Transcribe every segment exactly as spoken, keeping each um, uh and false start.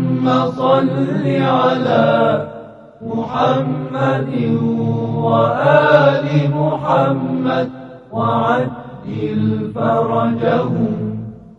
اللهم صل على محمد وآل محمد وعجل فرجهم.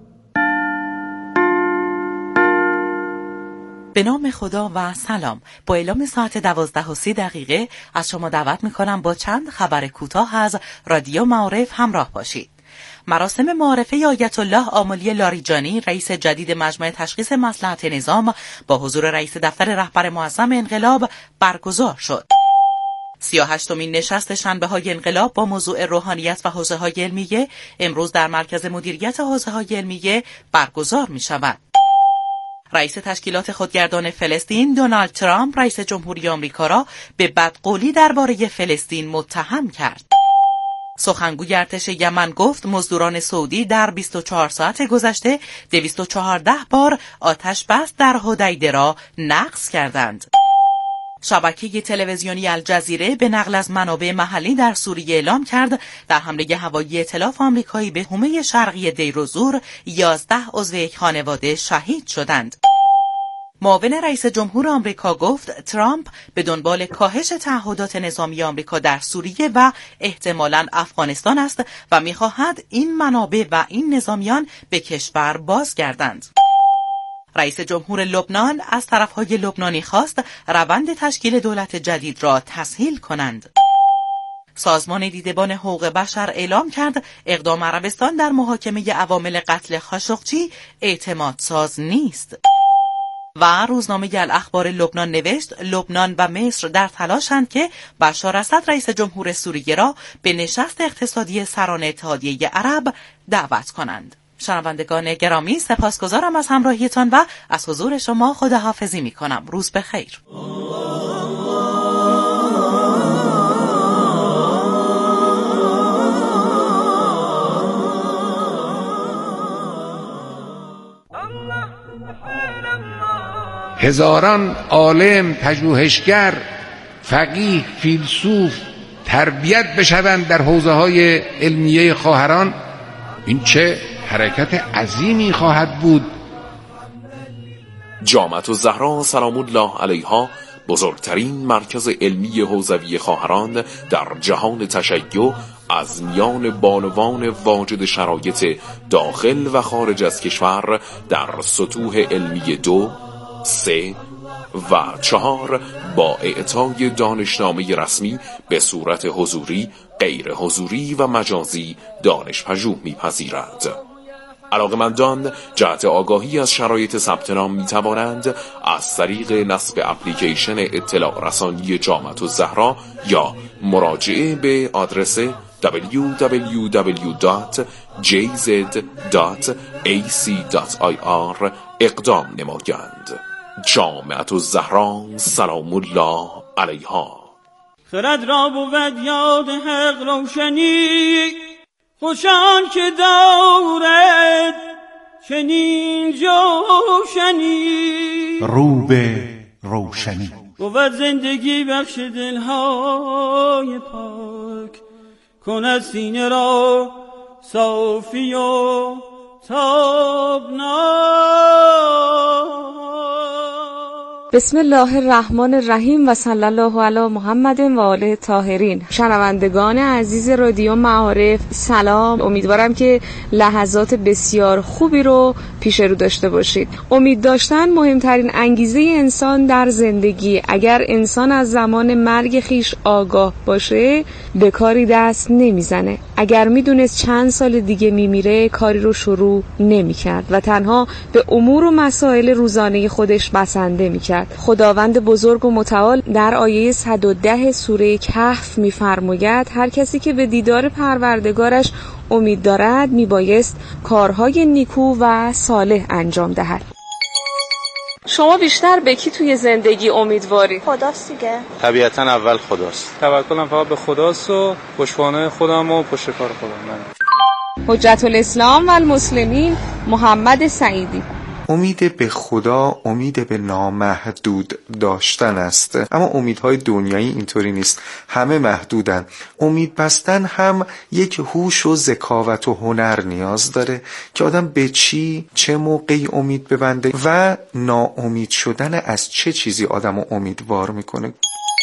به نام خدا و سلام. با اعلام ساعت دوازده و سی دقیقه از شما دعوت میکنم با چند خبر کوتاه از رادیو معارف همراه باشید. مراسم معارفه آیت الله آملی لاریجانی رئیس جدید مجمع تشخیص مصلحت نظام با حضور رئیس دفتر رهبر معظم انقلاب برگزار شد. سی و هشتمین نشست شنبه‌های انقلاب با موضوع روحانیت و حوزه‌های علمیه امروز در مرکز مدیریت حوزه‌های علمیه برگزار می‌شود. رئیس تشکیلات خودگردان فلسطین دونالد ترامپ رئیس جمهوری آمریکا را به بدقولی درباره فلسطین متهم کرد. سخنگوی ارتش یمن گفت مزدوران سعودی در بیست و چهار ساعت گذشته دویست و چهارده بار آتش بس در حدیده را نقض کردند. شبکه تلویزیونی الجزیره به نقل از منابع محلی در سوریه اعلام کرد در حمله هوایی ائتلاف آمریکایی به حومه شرقی دیروزور یازده عضو یک خانواده شهید شدند. معاون رئیس جمهور آمریکا گفت ترامپ به دنبال کاهش تعهدات نظامی آمریکا در سوریه و احتمالاً افغانستان است و می‌خواهد این منابع و این نظامیان به کشور بازگردند. رئیس جمهور لبنان از طرف‌های لبنانی خواست روند تشکیل دولت جدید را تسهیل کنند. سازمان دیدبان حقوق بشر اعلام کرد اقدام عربستان در محاکمه عوامل قتل خاشقچی اعتمادساز نیست. و روزنامه الاخبار لبنان نوشت لبنان و مصر در تلاشند که بشار اسد رئیس جمهور سوریه را به نشست اقتصادی سران اتحادیه عرب دعوت کنند. شنوندگان گرامی سپاسگزارم از همراهیتان و از حضور شما خداحافظی می کنم. روز بخیر. هزاران عالم، پژوهشگر، فقیه، فیلسوف تربیت بشوند در حوزه‌های علمیه خواهران، این چه حرکت عظیمی خواهد بود. جامعة الزهرا سلام الله علیها بزرگترین مرکز علمی حوزوی خواهران در جهان تشیع از میان بانوان واجد شرایط داخل و خارج از کشور در سطوح علمی دو، سه و چهار با اعطای دانشنامه رسمی به صورت حضوری، غیر حضوری و مجازی دانش پژوه می‌پذیرد. علاقه‌مندان جهت آگاهی از شرایط ثبت نام می‌توانند از طریق نصب اپلیکیشن اطلاع رسانی جامعة الزهرا یا مراجعه به آدرس دبلیو دبلیو دبلیو دات جی زد دات ای سی دات آی آر اقدام نمایند. جامعة الزهرا سلام الله علیها. خرد را بود یاد حق روشنی، خوشان که دارد چنین جوشنی. رو به روشنی بود زندگی بخش دلهای پاک، کند سینه را صافی و تابناک. بسم الله الرحمن الرحیم و صلی الله علی محمد و آله طاهرین. شنوندگان عزیز رادیو معارف سلام، امیدوارم که لحظات بسیار خوبی رو پیش رو داشته باشید. امید داشتن مهمترین انگیزه انسان در زندگی. اگر انسان از زمان مرگ خیش آگاه باشه به کاری دست نمیزنه. اگر میدونست چند سال دیگه میمیره کاری رو شروع نمیکرد و تنها به امور و مسائل روزانه خودش بسنده میکرد. خداوند بزرگ و متعال در آیه صد و ده سوره کهف میفرماید هر کسی که به دیدار پروردگارش امید دارد میبایست کارهای نیکو و صالح انجام دهد. شما بیشتر به کی توی زندگی امیدواری؟ خداست دیگه. طبیعتاً اول خداست. توکلم فقط به خداست و پشتوانه خودم و پشت کار خودم. حجت الاسلام و المسلمین محمد سعیدی. امید به خدا امید به نامحدود داشتن است، اما امیدهای دنیایی اینطوری نیست، همه محدودن. امید بستن هم یک هوش و ذکاوت و هنر نیاز داره که آدم به چی چه موقعی امید ببنده و ناامید شدن از چه چیزی آدمو امیدوار میکنه.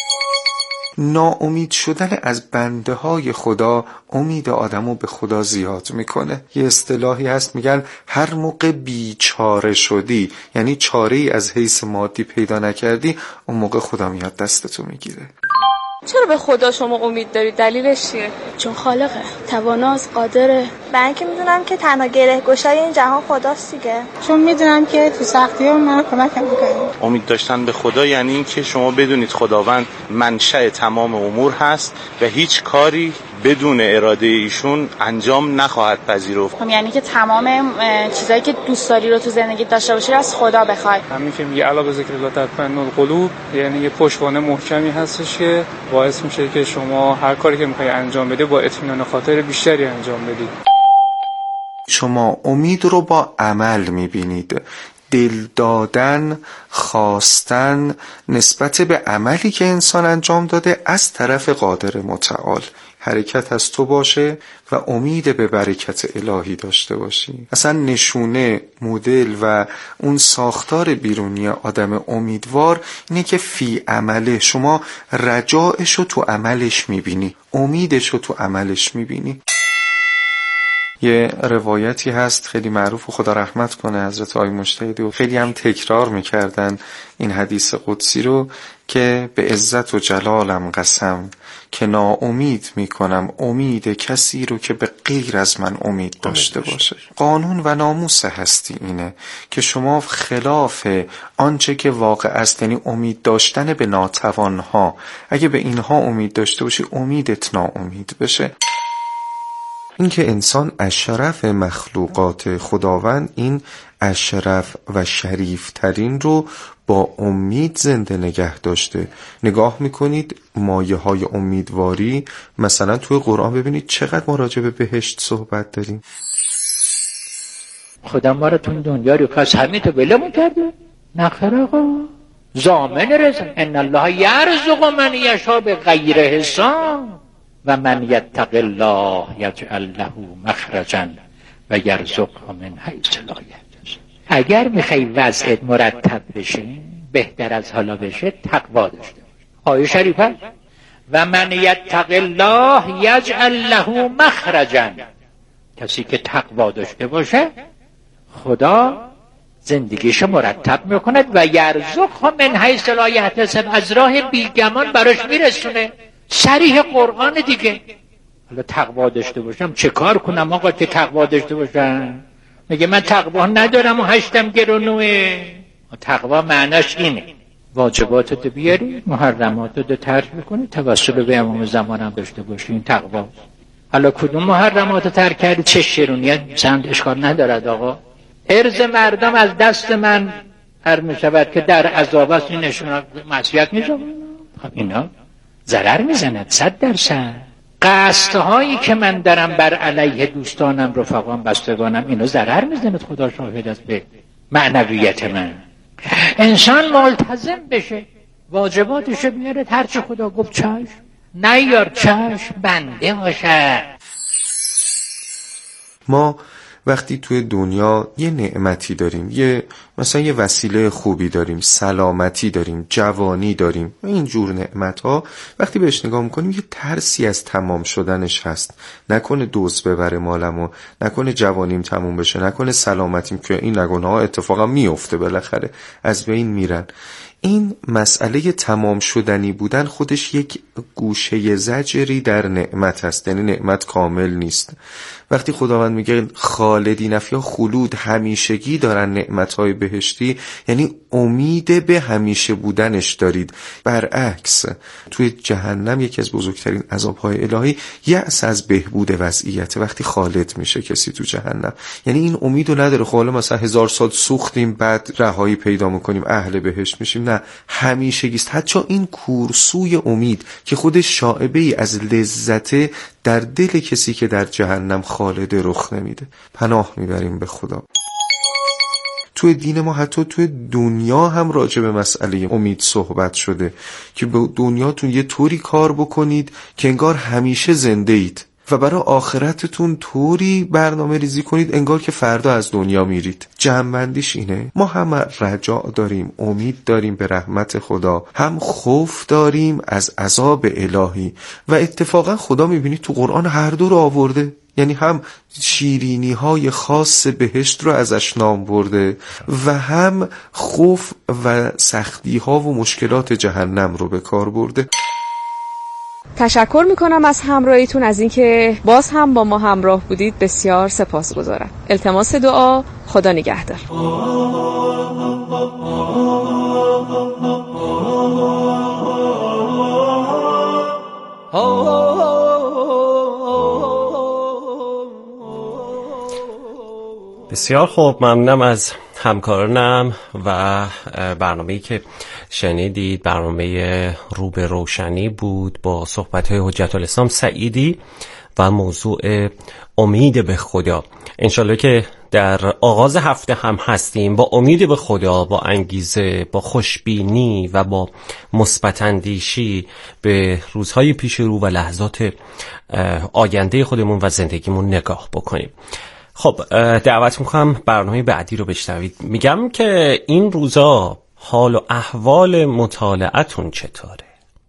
ناامید شدن از بنده های خدا امید آدمو به خدا زیاد میکنه. یه اصطلاحی هست میگن هر موقع بیچاره شدی، یعنی چاره ای از حیث مادی پیدا نکردی، اون موقع خدا میاد دستتو میگیره. چرا به خدا شما امید دارید؟ دلیلش چیه؟ چون خالقه، تواناست، قادره. من اینکه میدونم که تنها گره گشای این جهان خداست دیگه. چون میدونم که تو سختی‌ها من کمک می‌کنه. امید داشتن به خدا یعنی اینکه شما بدونید خداوند منشأ تمام امور هست و هیچ کاری بدون اراده ایشون انجام نخواهد پذیرفت. یعنی که تمام چیزایی که دوست داری رو تو زندگی داشته باشی از خدا بخوای. همین که میگه الا بذکر الله تطمئن القلوب، یعنی یه پشتوانه محکمی هستش که باعث میشه که شما هر کاری که میخوای انجام بده با اطمینان خاطر بیشتری انجام بدید. شما امید رو با عمل میبینید. دل دادن، خواستن نسبت به عملی که انسان انجام داده از طرف قادر متعال. حرکت از تو باشه و امید به برکت الهی داشته باشی. اصلا نشونه، مدل و اون ساختار بیرونی آدم امیدوار اینه که فی عمله شما رجایش رو تو عملش میبینی، امیدش رو تو عملش میبینی. یه روایتی هست خیلی معروف و خدا رحمت کنه حضرت آقای مجتهدی، و خیلی هم تکرار میکردن این حدیث قدسی رو که به عزت و جلالم قسم که ناامید میکنم امید کسی رو که به غیر از من امید داشته باشه. قانون و ناموس هستی اینه که شما خلاف آنچه که واقع است، یعنی امید داشتن به ناتوانها، اگه به اینها امید داشته باشی امیدت ناامید بشه. اینکه انسان اشرف مخلوقات خداوند، این اشرف و شریف ترین رو با امید زنده نگه داشته. نگاه میکنید مایه های امیدواری، مثلا توی قرآن ببینید چقدر ما راجع به بهشت صحبت داریم. خدا ما رو تو دنیا رو خاص همین تو بلمون کرده؟ نخیر آقا، ضامن رزق. ان الله یرزق من یشاء بغیر حساب و من یتق الله یجعل له مخرجا و یرزقه من حیث لا یحتسب. اگر میخوای وضعت مرتب بشه، بهتر از حالا بشه، تقوا داشته باش. آیه شریفه و من یتق الله یجعل له مخرجا، کسی که تقوا داشته باشه خدا زندگیشو مرتب میکند و یرزقه من حیث لا یحتسب، از راه بیگمان براش میرسونه. صریح قرآن دیگه. حالا تقوا داشته باشم چه کار کنم آقا که تقوا داشته باشم؟ میگه من تقوا ندارم و هشتم گرونوه. تقوا معناش اینه واجباتت بیاری، محرماتت ترک بکنی، توسل به امام زمانم داشته باشی. این تقوا. حالا کدوم محرمات ترک کردی چه شیرونیت چند اشکال ندارد آقا. ارز مردم از دست من هر میشود که در عذاب است، این نشون معصیت نیست. خب اینا ضرر میزند صد درصد. قصدهایی که من دارم بر علیه دوستانم، رفقام، بستگانم، اینو ضرر میزند. خدا شاهد است به معنویت من. انسان ملتزم بشه، واجباتشو بیاره، هرچی خدا گفت چشم، نیار چشم، بنده باشه. ما وقتی توی دنیا یه نعمتی داریم، یه مثلا یه وسیله خوبی داریم، سلامتی داریم، جوانی داریم، این جور نعمت ها وقتی بهش نگاه میکنیم یه ترسی از تمام شدنش هست. نکنه دوز ببره مالمو، نکنه جوانیم تموم بشه، نکنه سلامتیم، که این نگونه ها اتفاقا میفته، بالاخره از بین میرن. این مسئله تمام شدنی بودن خودش یک گوشه زجری در نعمت هست، یعنی نعمت کامل نیست. وقتی خداوند میگه خالدین فیها، خلود، همیشگی دارن نعمتهای بهشتی، یعنی امید به همیشه بودنش دارید. برعکس توی جهنم یکی از بزرگترین عذابهای الهی یأس از بهبود وضعیت، وقتی خالد میشه کسی تو جهنم، یعنی این امیدو نداره. خب حالا مثلا هزار سال سوختیم بعد رهایی پیدا میکنیم اهل بهشت میشیم، نه، همیشگیست. حتی این کورسوی امید که خودش شائبه ای از لذت در دل کسی که در جهنم خالد رخ نمیده. پناه میبریم به خدا. توی دین ما حتی توی دنیا هم راجع به مسئله امید صحبت شده که به دنیاتون یه طوری کار بکنید که انگار همیشه زنده اید و برای آخرتتون طوری برنامه ریزی کنید انگار که فردا از دنیا میرید. جمع‌بندیش اینه ما هم رجاء داریم، امید داریم به رحمت خدا، هم خوف داریم از عذاب الهی و اتفاقا خدا میبینید تو قرآن هر دو رو آورده، یعنی هم شیرینی های خاص بهشت رو ازش نام برده و هم خوف و سختی ها و مشکلات جهنم رو به کار برده. تشکر میکنم از همراهیتون، از اینکه باز هم با ما همراه بودید بسیار سپاسگزارم. التماس دعا، خدا نگهدار. بسیار خوب، ممنونم از همکارانم و برنامه‌ای که شنیدید برنامه رو به روشنی بود با صحبت‌های حجت الاسلام سعیدی و موضوع امید به خدا. انشالله که در آغاز هفته هم هستیم با امید به خدا، با انگیزه، با خوشبینی و با مثبت اندیشی به روزهای پیش رو و لحظات آینده خودمون و زندگیمون نگاه بکنیم. خب دعوت میکنم برنامه بعدی رو بشنوید. میگم که این روزا حال و احوال مطالعتون چطوره؟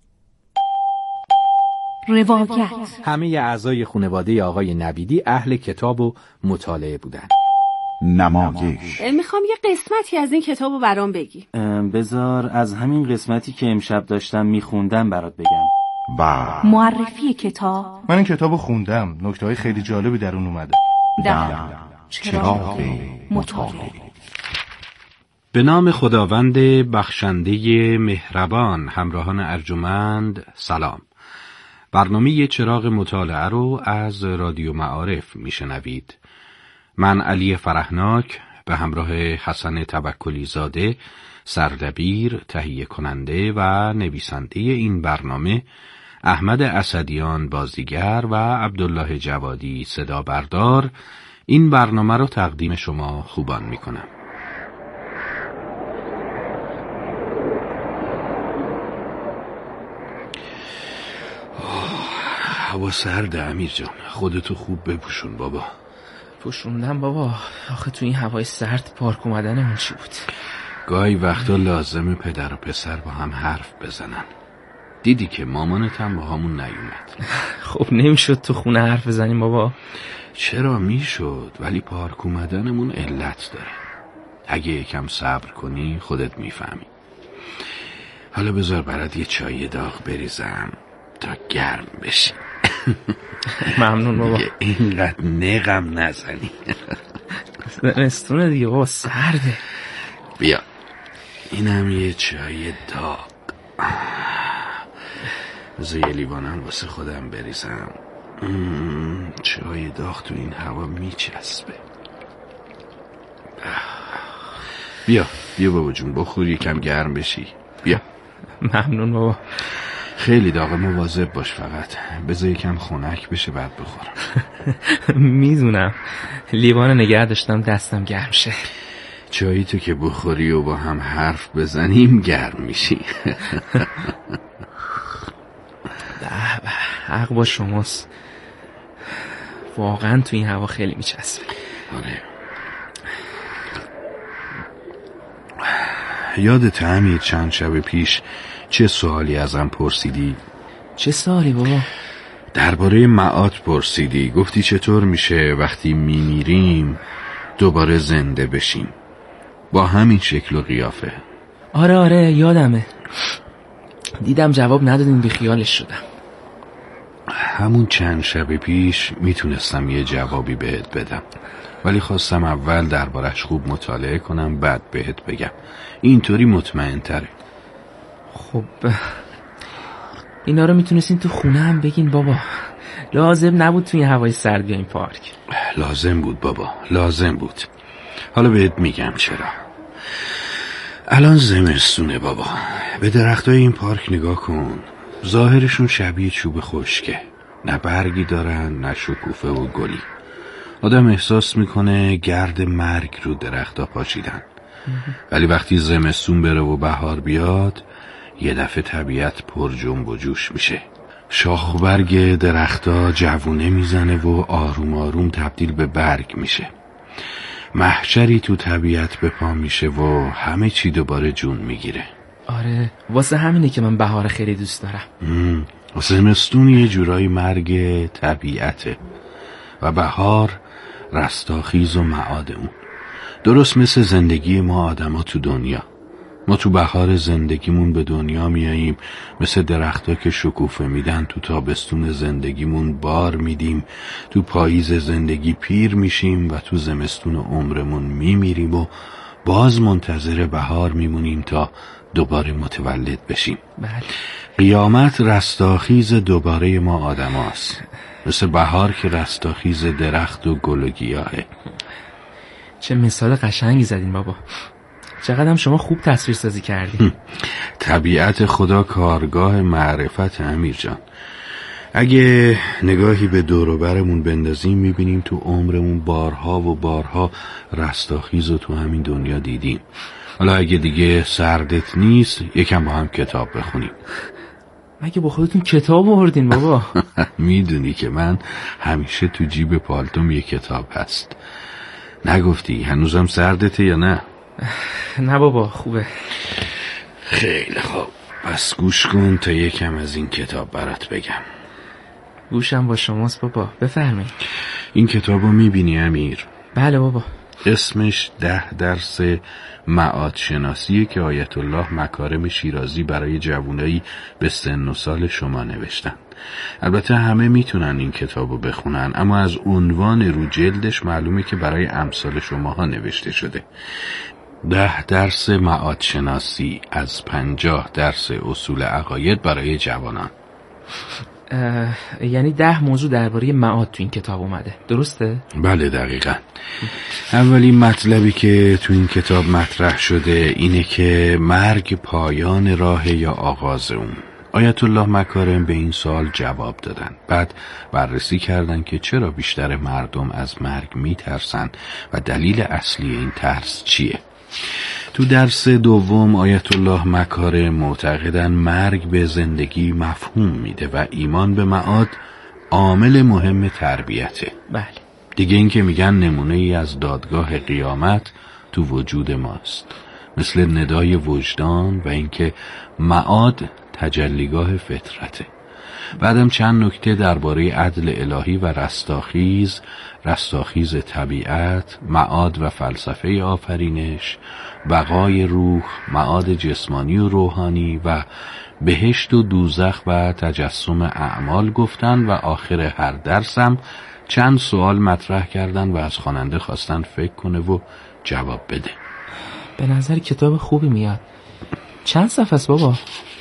روایت. همه اعضای خانواده آقای نبیدی اهل کتاب و مطالعه بودن. نمایش. میخوام یه قسمتی از این کتاب رو برام بگی. بذار از همین قسمتی که امشب داشتم میخوندم برات بگم. با معرفی کتاب. من این کتاب رو خوندم، نکته‌های خیلی جالبی در اون اومده. دم چراغ مطالعه. به نام خداوند بخشنده مهربان. همراهان ارجمند سلام. برنامه چراغ مطالعه رو از رادیو معارف میشنوید. من علی فرحناک به همراه حسن توکلی زاده سردبیر، تهیه کننده و نویسنده این برنامه، احمد اسدیان بازیگر و عبدالله جوادی صدا بردار این برنامه رو تقدیم شما خوبان میکنم. هوا سرده امیر جان، خودتو خوب بپوشون بابا. پوشوندم بابا، آخه تو این هوای سرد پارک اومدنمون چی بود؟ گاهی وقتا لازمه پدر و پسر با هم حرف بزنن. دیدی که مامانت هم با همون نیومد. خب نمیشد تو خونه حرف بزنیم بابا؟ چرا میشد، ولی پارک اومدنمون علت داره. اگه یکم صبر کنی خودت میفهمی. حالا بذار برات یه چای داغ بریزم تا گرم بشی. ممنون بابا. اینقدر نقم نزنی. زمستونه دیگه بابا، سرده. بیا اینم یه چای داغ. بذار یه لیوانم واسه خودم بریزم. چای داغ تو این هوا میچسبه. بیا بیا بابا جون بخور یکم گرم بشی. بیا. ممنون بابا. خیلی داغه، مواظب باش فقط. بذار یکم خنک بشه بعد بخورم. میدونم، لیوان نگه داشتم دستم گرم شه. چایی تو که بخوری و با هم حرف بزنیم گرم میشی. حق با شماست، واقعا تو این هوا خیلی میچسبه. آره. یادت امیر چند شب پیش چه سوالی ازم پرسیدی؟ چه سوالی بابا؟ درباره معاد پرسیدی. گفتی چطور میشه وقتی میمیریم دوباره زنده بشیم با همین شکل و قیافه. آره آره یادمه، دیدم جواب ندادین، بی خیالش شدم. همون چند شب پیش میتونستم یه جوابی بهت بدم، ولی خواستم اول دربارش خوب مطالعه کنم بعد بهت بگم، اینطوری مطمئن تره. خب اینا رو میتونستین تو خونه هم بگین بابا، لازم نبود توی هوای سرد بیاین پارک. لازم بود بابا، لازم بود. حالا بهت میگم چرا. الان زمستونه بابا، به درختای این پارک نگاه کن، ظاهرشون شبیه چوب خشکه، نه برگی دارن نه شکوفه و گلی. آدم احساس میکنه گرد مرگ رو درختا پاشیدن. ولی وقتی زمستون بره و بهار بیاد یه دفعه طبیعت پر جنب و جوش میشه. شاخ و برگ درختا جوونه میزنه و آروم آروم تبدیل به برگ میشه. محشری تو طبیعت به پا میشه و همه چی دوباره جون میگیره. آره واسه همینه که من بهار خیلی دوست دارم. زمستون یه جورایی مرگ طبیعته و بهار رستاخیز و معاد اون. درست مثل زندگی ما آدما تو دنیا. ما تو بهار زندگیمون به دنیا میاییم، مثل درختا که شکوفه میدن تو تابستون زندگیمون بار میدیم، تو پاییز زندگی پیر میشیم و تو زمستون عمرمون میمیریم و باز منتظر بهار میمونیم تا دوباره متولد بشیم. بله. قیامت رستاخیز دوباره ما آدم هاست، مثل بهار که رستاخیز درخت و گل و گیاهه. چه مثال قشنگی زدین بابا، چقدر هم شما خوب تصویر سازی کردین. طبیعت خدا کارگاه معرفت امیر جان. اگه نگاهی به دور و برمون بندازیم میبینیم تو عمرمون بارها و بارها رستاخیز رو تو همین دنیا دیدیم. حالا اگه دیگه سردت نیست یکم با هم کتاب بخونیم. مگه با خودتون کتاب آوردین بابا؟ میدونی که من همیشه تو جیب پالتوم یه کتاب هست. نگفتی هنوزم سردته یا نه؟ نه بابا خوبه. خیلی خوب، پس گوش کن تا یکم از این کتاب برات بگم. گوشم با شماست بابا، بفرمایید. این کتابو میبینی امیر؟ بله بابا. اسمش ده درس معاد شناسیه که آیت الله مکارم شیرازی برای جوانایی به سن و سال شما نوشتن. البته همه میتونن این کتابو بخونن، اما از عنوان رو جلدش معلومه که برای امثال شماها نوشته شده. ده درس معاد شناسی از پنجاه درس اصول عقاید برای جوانان. یعنی ده موضوع درباره معاد تو این کتاب اومده، درسته؟ بله دقیقاً. اولین مطلبی که تو این کتاب مطرح شده اینه که مرگ پایان راه یا آغاز اون. آیت الله مکارم به این سوال جواب دادن. بعد بررسی کردن که چرا بیشتر مردم از مرگ میترسن و دلیل اصلی این ترس چیه. تو درس دوم آیت الله مکارم معتقدن مرگ به زندگی مفهوم میده و ایمان به معاد عامل مهم تربیته. بله. دیگه این که میگن نمونه ای از دادگاه قیامت تو وجود ماست، مثل ندای وجدان و اینکه معاد تجلیگاه فطرته. بعدم چند نکته درباره عدل الهی و رستاخیز، رستاخیز طبیعت، معاد و فلسفه آفرینش، بقای روح، معاد جسمانی و روحانی و بهشت و دوزخ و تجسم اعمال گفتن و آخر هر درسم چند سوال مطرح کردن و از خواننده خواستن فکر کنه و جواب بده. به نظر کتاب خوبی میاد. چند صفحه است بابا؟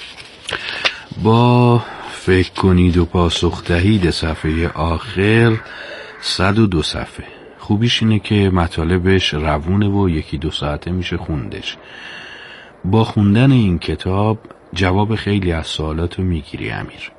با فکر کنید و پاسخ دهید صفحه آخر صد و دو صفحه. خوبیش اینه که مطالبش روونه و یکی دو ساعته میشه خوندش. با خوندن این کتاب جواب خیلی از سوالاتو میگیری امیر.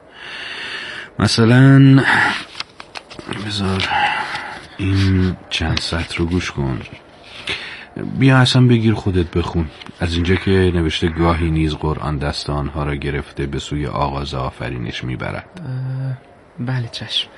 مثلا بذار این چند سطر رو گوش کن. بیا اصلا بگیر خودت بخون. از اینجا که نوشته گاهی نیز قرآن دست آنها را گرفته به سوی آغاز آفرینش میبرد. بله چشم.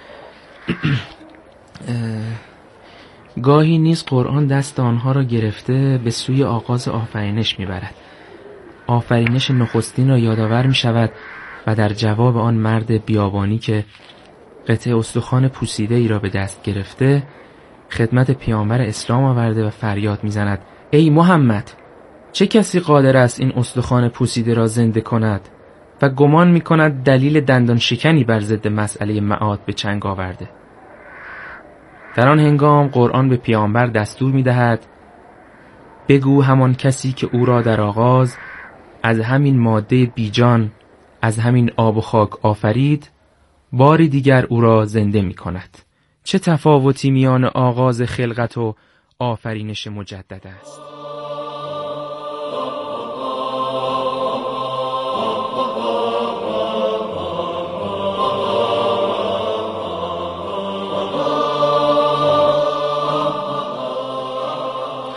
گاهی نیز قرآن دست آنها را گرفته به سوی آغاز آفرینش میبرد. آفرینش نخستین را یادآور می شود و در جواب آن مرد بیابانی که قطعه استخوان پوسیده ای را به دست گرفته خدمت پیامبر اسلام آورده و فریاد می زند: ای محمد، چه کسی قادر است این استخوان پوسیده را زنده کند؟ و گمان می کند دلیل دندان شکنی بر ضد مسئله معاد به چنگ آورده. در آن هنگام قرآن به پیامبر دستور می دهد: بگو همان کسی که او را در آغاز از همین ماده بیجان، از همین آب و خاک آفرید، باری دیگر او را زنده می کند. چه تفاوتی میان آغاز خلقت و آفرینش مجدد است؟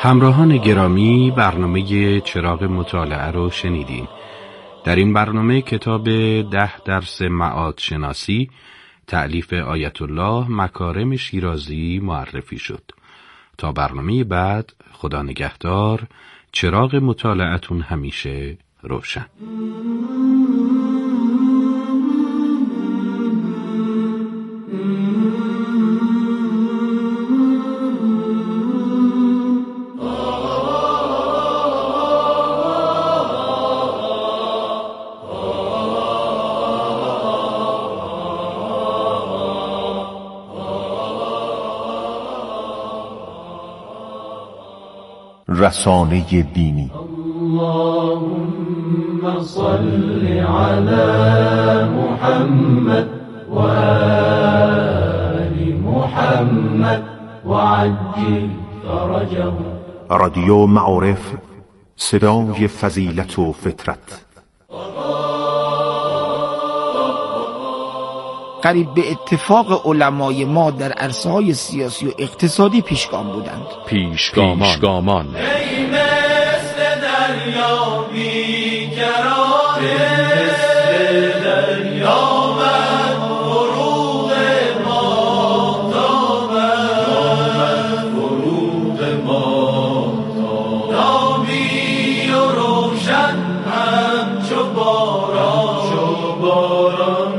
همراهان گرامی، برنامه چراغ مطالعه رو شنیدین. در این برنامه کتاب ده درس معاد شناسی تألیف آیت الله مکارم شیرازی معرفی شد. تا برنامه بعد، خدا نگهدار. چراغ مطالعتون همیشه روشن. رسانه دینی. اللهم صل علی محمد و آل محمد و عجل فرجه. رادیو معارف، صدای فضیلت و فطرت. قریب به اتفاق علمای ما در عرصه‌های سیاسی و اقتصادی پیشگام بودند. پیشگامان, پیشگامان. ای مثل دریا بی‌قراره، مثل دریا من فروغ ماهتابم، فروغ ماهتابم، نامی و روشن همچو باران، چو باران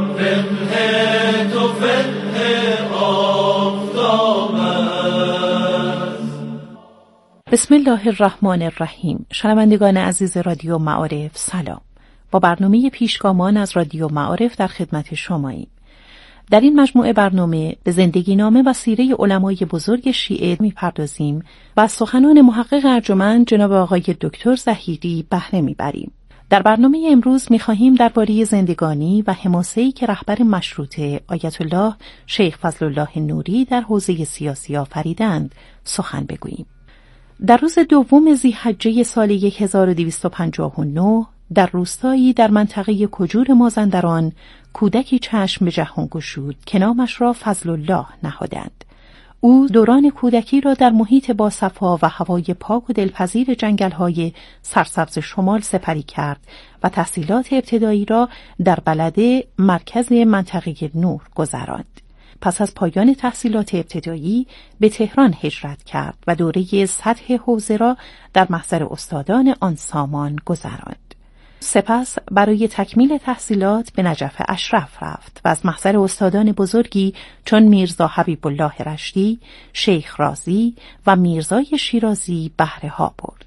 بسم الله الرحمن الرحیم. شنوندگان عزیز رادیو معارف سلام. با برنامه پیشگامان از رادیو معارف در خدمت شماییم. در این مجموعه برنامه به زندگی نامه و سیره علمای بزرگ شیعه میپردازیم و از سخنان محقق ارجمند جناب آقای دکتر ظهیری بهره میبریم. در برنامه امروز می‌خواهیم درباره زندگانی و حماسه‌ای که رهبر مشروطه آیت الله شیخ فضل الله نوری در حوزه سیاسی آفریدند سخن بگوییم. در روز دوم ذی‌حجه سال هزار و دویست و پنجاه و نه در روستایی در منطقه کجور مازندران کودکی چشم به جهان گشود که نامش را فضل الله نهادند. او دوران کودکی را در محیط باصفا و هوای پاک و دلپذیر جنگل‌های سرسبز شمال سپری کرد و تحصیلات ابتدایی را در بلده مرکز منطقه نور گذراند. پس از پایان تحصیلات ابتدایی به تهران هجرت کرد و دوره سطح حوزه را در محضر استادان آن سامان گذراند. سپس برای تکمیل تحصیلات به نجف اشرف رفت و از محضر استادان بزرگی چون میرزا حبیب الله رشدی، شیخ رازی و میرزای شیرازی بهره ها برد.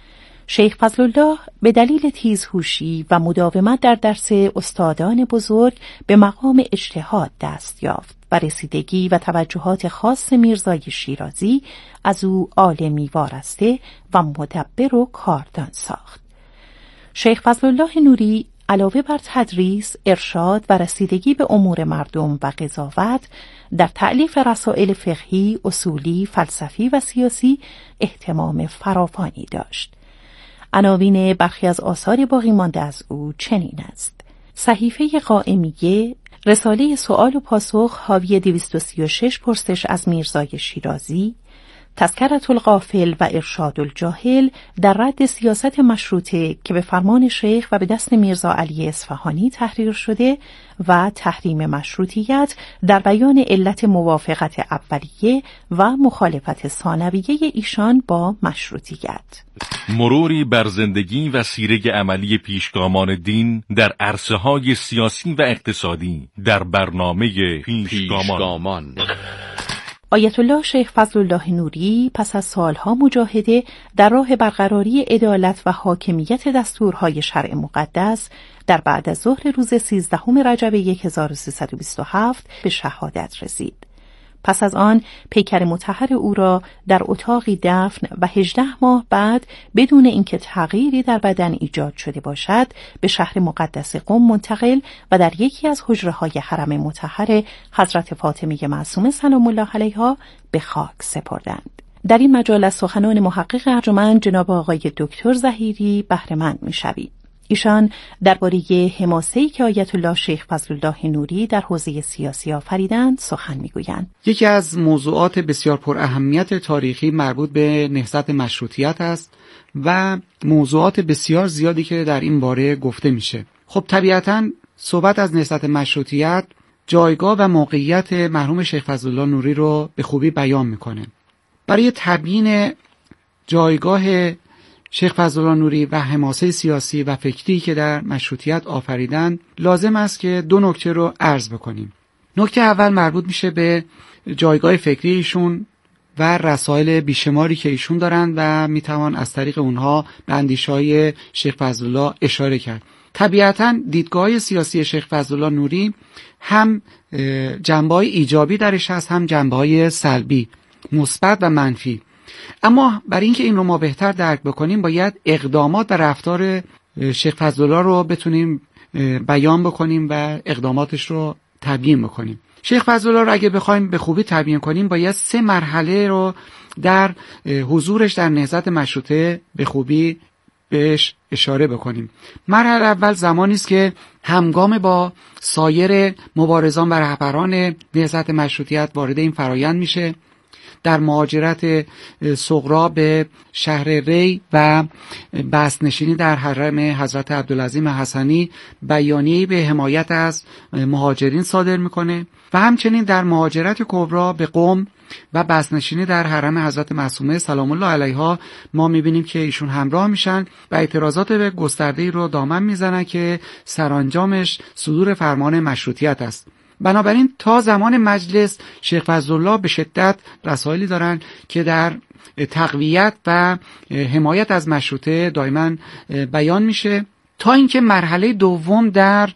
شیخ فضل الله به دلیل تیزهوشی و مداومت در درس استادان بزرگ به مقام اجتهاد دست یافت و رسیدگی و توجهات خاص میرزای شیرازی از او عالمی وارسته و مدبر و کاردان ساخت. شیخ فضل الله نوری علاوه بر تدریس، ارشاد و رسیدگی به امور مردم و قضاوت، در تألیف رسائل فقهی، اصولی، فلسفی و سیاسی اهتمام فراوانی داشت. عناوین برخی از آثار باقی مانده از او چنین است: صحیفه قائمیه، رساله سؤال و پاسخ حاوی دویست و سی و شش پرسش از میرزای شیرازی، تذکرة الغافل و ارشاد الجاهل در رد سیاست مشروطه که به فرمان شیخ و به دست میرزا علی اصفهانی تحریر شده و تحریم مشروطیت در بیان علت موافقت اولیه و مخالفت ثانویه ایشان با مشروطیت. مروری بر زندگی و سیره عملی پیشگامان دین در عرصه‌های سیاسی و اقتصادی در برنامه پیشگامان. آیت الله شیخ فضل الله نوری پس از سالها مجاهده در راه برقراری عدالت و حاکمیت دستورهای شرع مقدس در بعد از ظهر روز سیزدهم رجب هزار و سیصد و بیست و هفت به شهادت رسید. پس از آن پیکر مطهر او را در اتاقی دفن و هجده ماه بعد بدون اینکه تغییری در بدن ایجاد شده باشد به شهر مقدس قم منتقل و در یکی از حجره‌های حرم مطهر حضرت فاطمه معصومه سلام الله علیها به خاک سپردند. در این مجال از سخنان محقق ارجمند جناب آقای دکتر ظهیری بهره مند می‌شوید. ایشان درباره حماسه‌ای که آیت الله شیخ فضلالله نوری در حوزه سیاسی آفریدند سخن می‌گویند. یکی از موضوعات بسیار پر اهمیت تاریخی مربوط به نهضت مشروطیت است و موضوعات بسیار زیادی که در این باره گفته میشه. خب طبیعتاً صحبت از نهضت مشروطیت جایگاه و موقعیت مرحوم شیخ فضلالله نوری رو به خوبی بیان میکنه. برای تبیین جایگاه شیخ فضلالله نوری و حماسه سیاسی و فکری که در مشروطیت آفریدن لازم است که دو نکته رو عرض بکنیم. نکته اول مربوط میشه به جایگاه فکری ایشون و رسائل بیشماری که ایشون دارند و میتوان از طریق اونها به اندیشه‌های شیخ فضلالله اشاره کرد. طبیعتاً دیدگاه سیاسی شیخ فضلالله نوری هم جنبه‌های ایجابی درش هست، هم جنبه‌های سلبی، مثبت و منفی. اما برای اینکه این رو ما بهتر درک بکنیم باید اقدامات و رفتار شیخ فضلالله رو بتونیم بیان بکنیم و اقداماتش رو تبیین بکنیم. شیخ فضلالله رو اگه بخوایم به خوبی تبیین کنیم باید سه مرحله رو در حضورش در نهضت مشروطه به خوبی بهش اشاره بکنیم. مرحله اول زمانی است که همگام با سایر مبارزان و رهبران نهضت مشروطیت وارد این فرایند میشه. در مهاجرت صغرا به شهر ری و بسطنشینی در حرم حضرت عبدالعظیم حسنی بیانیه‌ای به حمایت از مهاجرین صادر میکنه و همچنین در مهاجرت کبرا به قم و بسطنشینی در حرم حضرت معصومه سلام الله علیها ما میبینیم که ایشون همراه میشن و اعتراضات به گسترده‌ای رو دامن میزنن که سرانجامش صدور فرمان مشروطیت است. بنابراین تا زمان مجلس شیخ فضلالله به شدت رسائلی دارن که در تقویت و حمایت از مشروطه دائما بیان میشه تا اینکه مرحله دوم در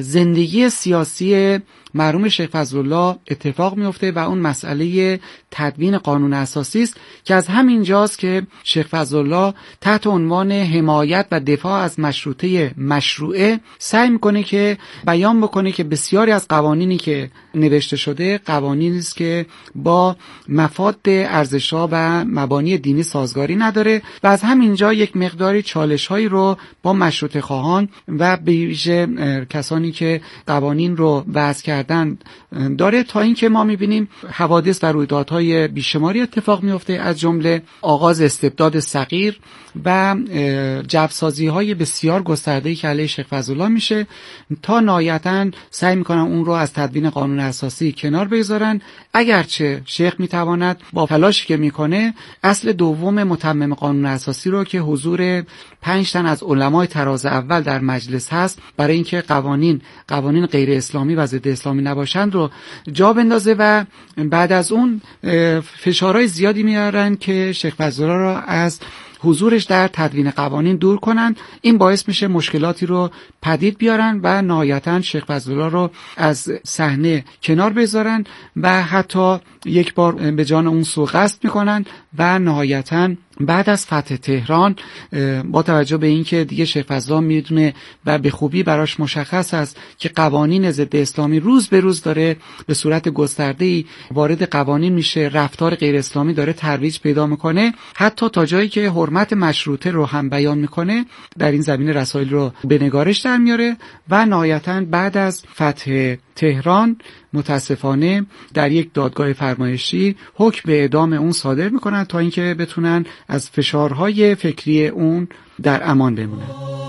زندگی سیاسی مرحوم شیخ فضلالله اتفاق میفته و اون مسئله تدوین قانون اساسی است که از همین جاست که شیخ فضلالله تحت عنوان حمایت و دفاع از مشروطه مشروعه سعی میکنه که بیان بکنه که بسیاری از قوانینی که نوشته شده قوانینی است که با مفاد ارزش‌ها و مبانی دینی سازگاری نداره و از همین جا یک مقداری چالش‌هایی رو با مشروطه خواهان و به ویژه کسانی که قوانین رو وضع کردن داره تا اینکه ما می‌بینیم حوادث و رویدادهای بیشماری اتفاق میفته از جمله آغاز استبداد صغیر و جوسازی‌های بسیار گسترده‌ای که علیه شیخ فضلالله میشه تا نهایتاً سعی می‌کنن اون رو از تدوین قانون اساسی کنار بگذارن، اگرچه شیخ میتواند با تلاشی که میکنه اصل دوم متمم قانون اساسی رو که حضور پنج تن از علمای تراز اول در مجلس هست برای اینکه قوانین قوانین غیر اسلامی و ضد اسلامی نباشند رو جا بندازه و بعد از اون فشارهای زیادی میارن که شیخ فضلالله را از حضورش در تدوین قوانین دور کنن. این باعث میشه مشکلاتی رو پدید بیارن و نهایتاً شیخ فضلالله رو از صحنه کنار بذارن و حتی یک بار به جان اون سو قصد میکنن و نهایتاً بعد از فتح تهران با توجه به اینکه دیگه شیخ فضلالله میدونه و به خوبی براش مشخص است که قوانین ضد اسلامی روز به روز داره به صورت گسترده‌ای وارد قوانین میشه، رفتار غیر اسلامی داره ترویج پیدا میکنه، حتی تا جایی که حرمت مشروطه رو هم بیان میکنه در این زمینه رسائل رو به نگارش در میاره و نهایتاً بعد از فتح تهران متاسفانه در یک دادگاه فرمایشی حکم به اعدام اون صادر میکنن تا اینکه بتونن از فشارهای فکری اون در امان بمونن.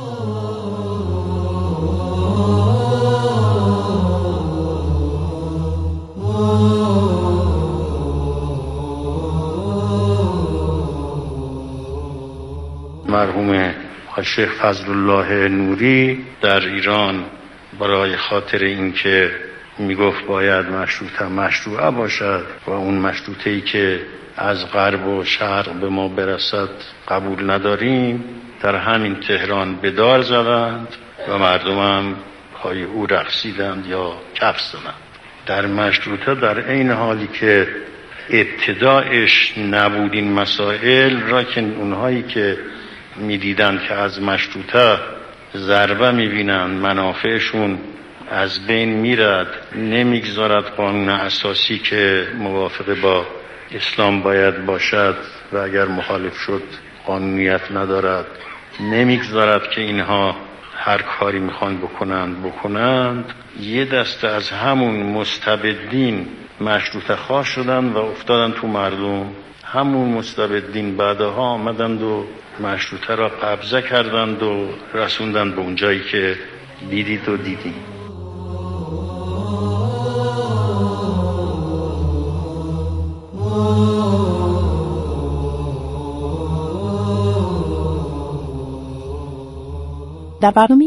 مرحوم شیخ فضلالله نوری در ایران برای خاطر اینکه میگفت باید مشروطه مشروعه باشد و اون مشروطه‌ای که از غرب و شرق به ما برسد قبول نداریم، در همین تهران به دار زدند و مردم هم پای او رقصیدند یا کف زدند. در مشروطه در عین حالی که ابتدایش نبود این مسائل را که اونهایی که میدیدند که از مشروطه ضربه میبینند، منافعشون از بین میرد، نمیگذارد قانون اساسی که موافق با اسلام باید باشد و اگر مخالف شد قانونیت ندارد، نمیگذارد که اینها هر کاری میخوان بکنند بکنند، یه دسته از همون مستبدین مشروطه خواه شدن و افتادن تو مردم. همون مستبدین بعدها آمدند و مشروطه را قبضه کردند و رسوندند به اونجایی که دیدید و دیدید. در برنامه